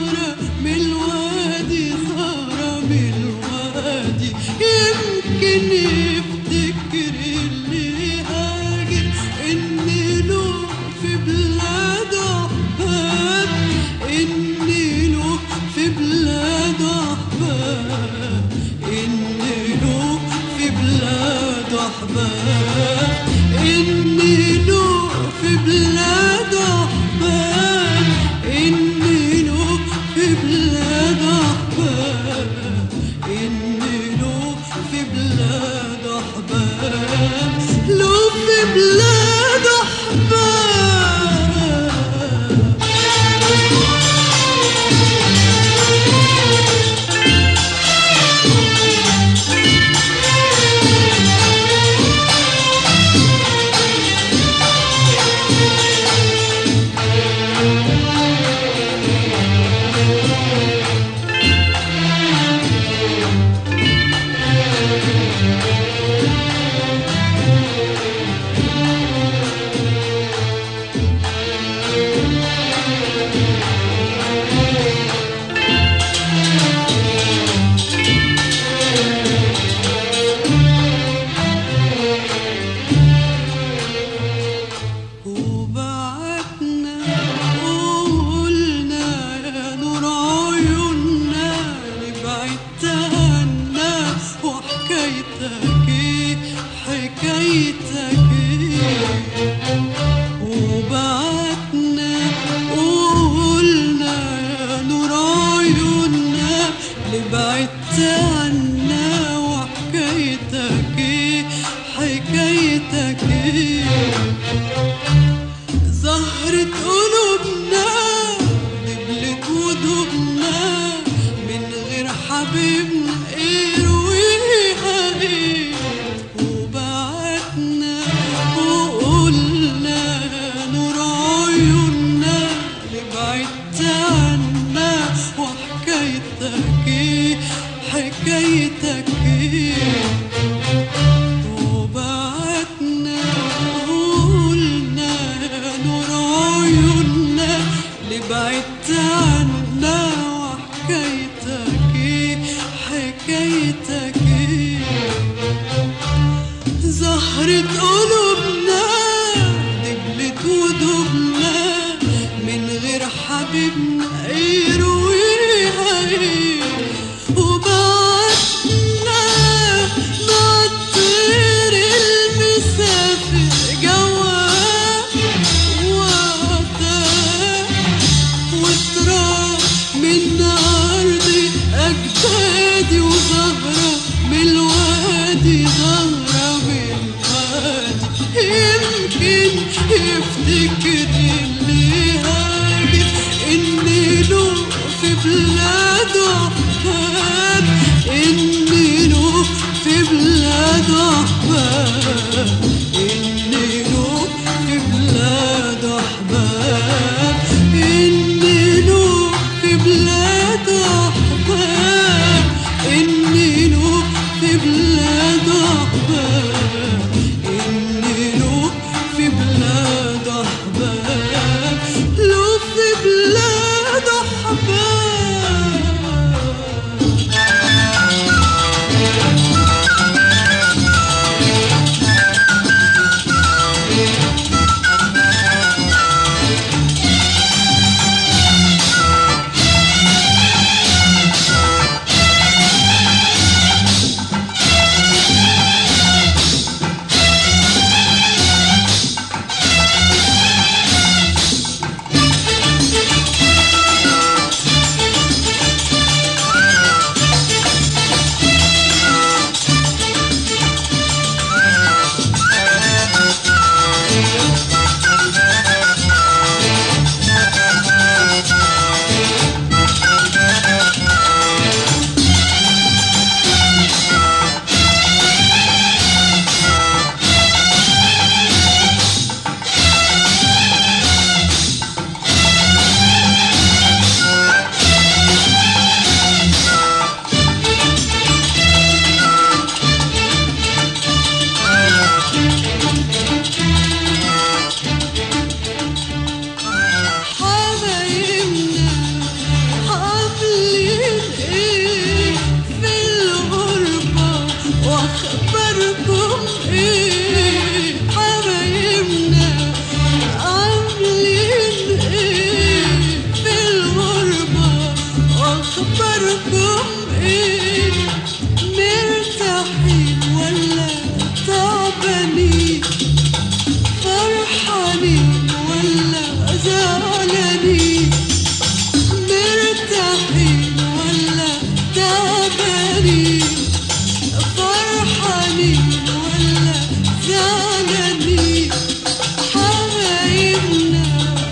زهرة من الوادي، زهرة من الوادي، يمكن يفتكر اللي هاجر إني له في بلاد أحباب، إني له في بلاد أحباب، إني له في بلاد أحباب، إني له في بلاد أحباب، إني له في بلاد أحباب، إني له في بلاد أحباب، له في بلاد أحباب. بعدت عنا وحكايتك ايه، حكايتك ايه، زهرة قلوبنا دبلت ودوبنا من غير حبيبنا ايه رويها ايه، وبعتنا وقلنا نور عيوننا اللي بعدت عنا وحكايتك ايه، حكايتك ايه، وبعتنا وقلنا نور عيوننا اللي بعدت عنا وحكايتك ايه، حكايتك ايه، زهرة قلوبنا دبلت ودوبنا من غير حبيبنا ايه رويها ايه، وبعتنا مع الطير المسافر جواه وعداه وتراب من أرضي أجدادي، وزهرة من الوادي، زهرة من الوادي، يمكن يفتكر اللي هاجر إني له في بلاد أحباب، إني له في بلاد أحباب، إني له في بلاد أحباب، إني له في بلاد أحباب، إني له في بلاد أحباب، إني له في بلاد أحباب، له في بلاد أحباب. أخباركم إيه؟ مرتاحين ولا تعبانين؟ فرحانين ولا زعلانين؟ مرتاحين ولا تعبانين؟ فرحانين ولا زعلانين؟ حبايبنا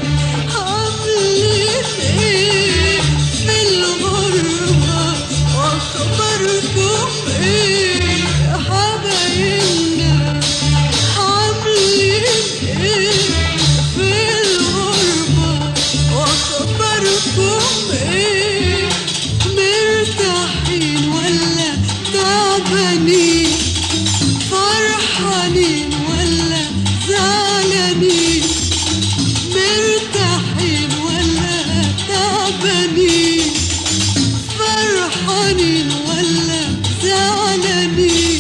عاملين ايه في الغربة؟ واخباركم ايه؟ حبايبنا عاملين ايه في الغربة؟ واخباركم ايه؟ مرتاحين ولا تعبانين؟ فرحانين ولا زعلانين؟ مرتاحين ولا تعبانين؟ فرحانين ولا زعلانين؟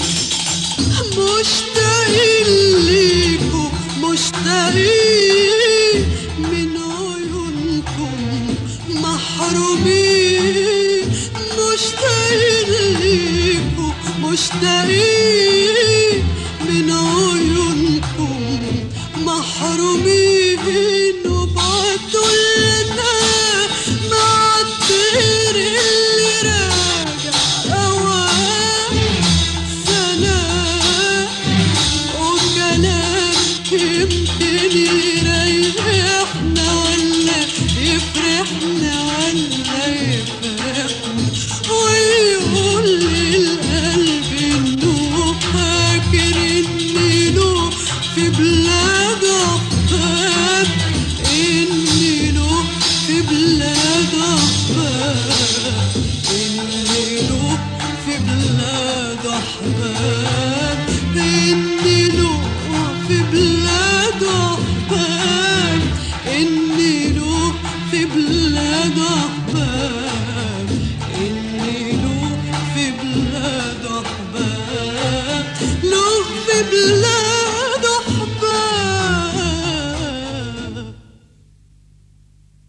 مشتاقين ليكوا، مشتاقين من عيونكم، محرومين. مشتاقين ليكوا، مشتاقين